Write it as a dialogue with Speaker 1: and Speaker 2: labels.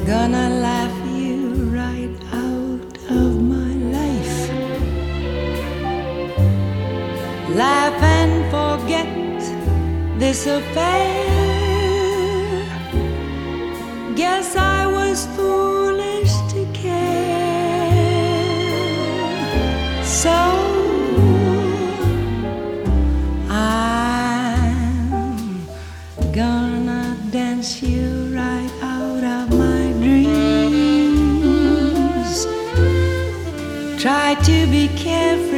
Speaker 1: Gonna laugh you right out of my life. Laugh and forget this affair. Guess I was foolish to care. So I'm gonna dance you right out of my dreams. Try to be carefree